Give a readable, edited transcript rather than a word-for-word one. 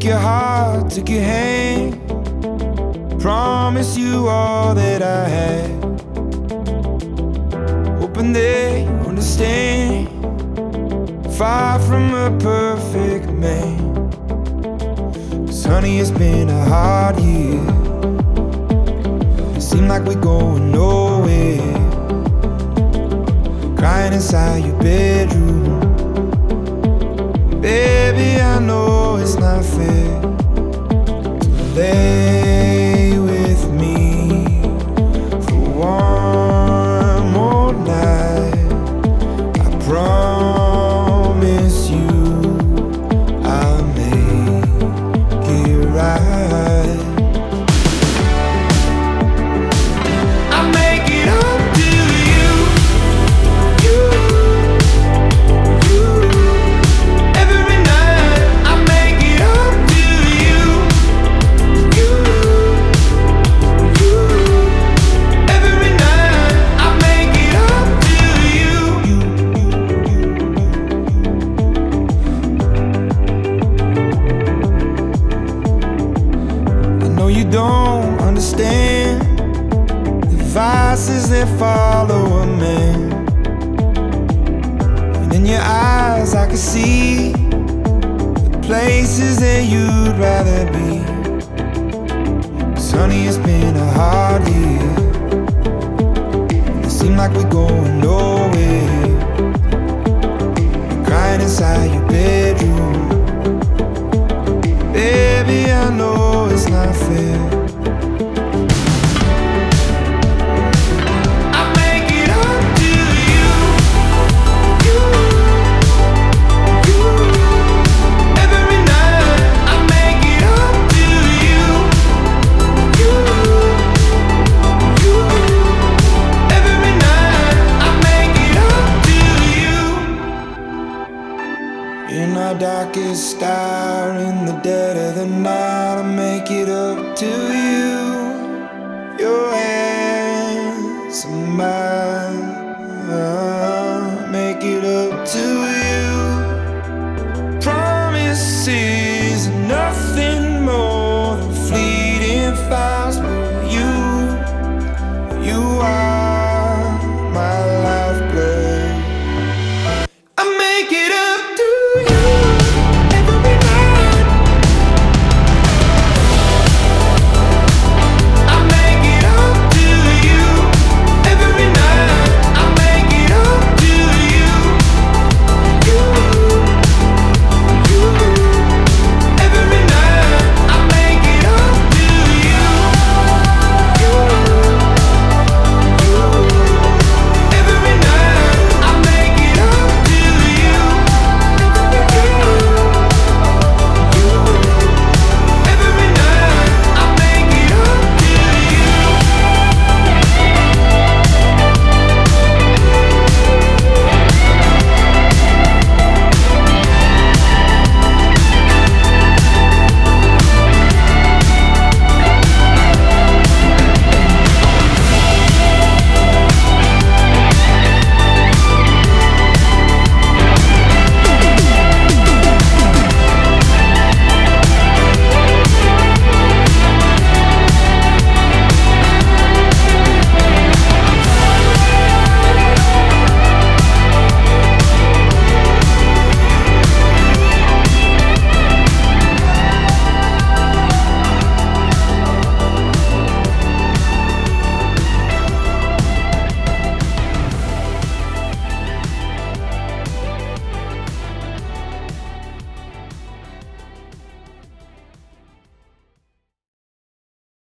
your heart, took your hand, promised you all that I had, hoping that you understand. Far from a perfect man, 'cause honey, it's been a hard year. It seemed like we're going nowhere, crying inside your bedroom. Baby, I know it's not fair to lay with me for one more night. I promise you I'll make it right. I'll make it up to you, you, you. Every night I'll make it up to you, you, you. Every night I'll make it up to you, you, I know you don't understand the vices that follow a man, and in your eyes I can see the places that you'd rather be. 'Cause honey, it's been a hard year. It seems like we're going nowhere, crying inside your bedroom. Baby, I know it's not fair. I'll make it up to you, you, you. Every night I'll make it up to you, you, you. Every night I'll make it up to you. In our darkest hour, in the dead of the night, I'll make it up to you. Your hands are mine. I'll make it up to